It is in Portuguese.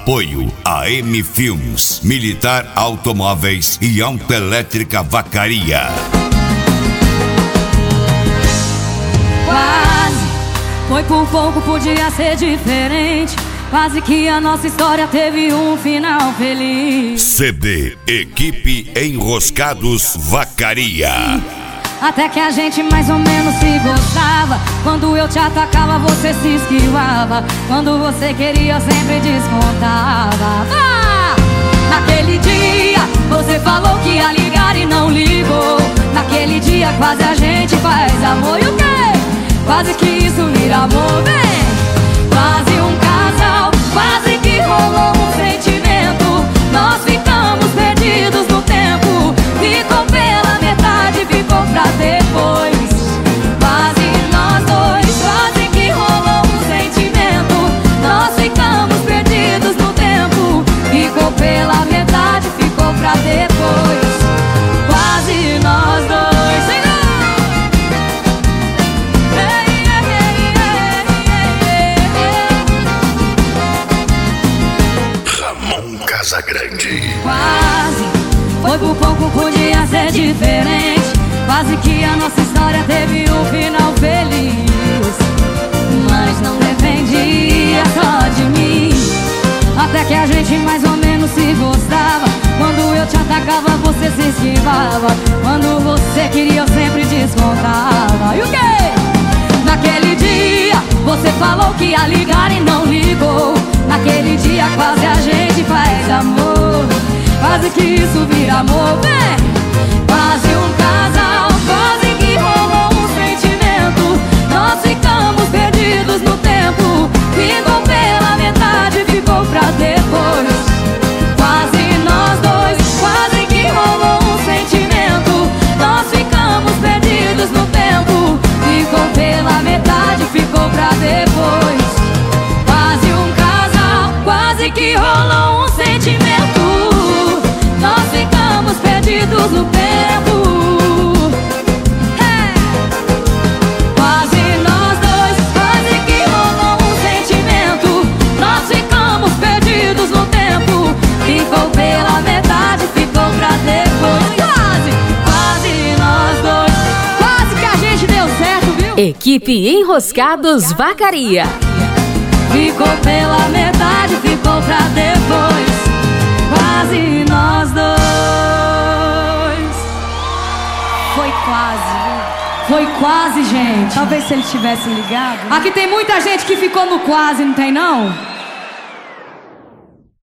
Apoio a M Filmes, Militar Automóveis e Autoelétrica Vacaria. Quase, foi por pouco, podia ser diferente. Quase que a nossa história teve um final feliz. CD Equipe Enroscados Vacaria. Até que a gente mais ou menos se gostava. Quando eu te atacava, você se esquivava. Quando você queria, eu sempre descontava. Naquele dia, você falou que ia ligar e não ligou. Naquele dia, quase a gente faz amor. E o quê? Quase que isso vira amor, vem. Quase um casal, quase que rolou um sentimento. Nós ficamos perdidos no tempo. Ficou pela metade, ficou pra depois. Quase nós dois, quase que rolou um sentimento. Nós ficamos perdidos no tempo. Ficou pela metade, ficou pra depois. Quase nós dois. Casagrande. Quase, foi por pouco, podia ser diferente. Quase que a nossa história teve um final feliz. Mas não dependia só de mim. Até que a gente mais ou menos se gostava. Quando eu te atacava, você se esquivava. Quando você queria, eu sempre descontava. E o quê? Naquele dia, você falou que ia ligar e não ligou. Naquele dia quase a gente faz amor. Quase que isso vira amor, vem. Quase um casal, quase que rolou um sentimento. Nós ficamos perdidos no tempo. Ficou pela metade, ficou pra depois. Quase nós dois, quase que rolou um sentimento. Nós ficamos perdidos no tempo. Ficou pela metade, ficou pra depois. Quase que rolou um sentimento. Nós ficamos perdidos no tempo. Quase nós dois, quase que rolou um sentimento. Nós ficamos perdidos no tempo. Ficou pela metade, ficou pra depois. Quase nós dois. Quase que a gente deu certo, viu? Equipe Enroscados Vacaria. Ficou pela metade, ficou pra depois. Quase nós dois. Foi quase, viu? Foi quase, gente. Talvez se ele tivesse ligado. Aqui tem muita gente que ficou no quase, não tem não?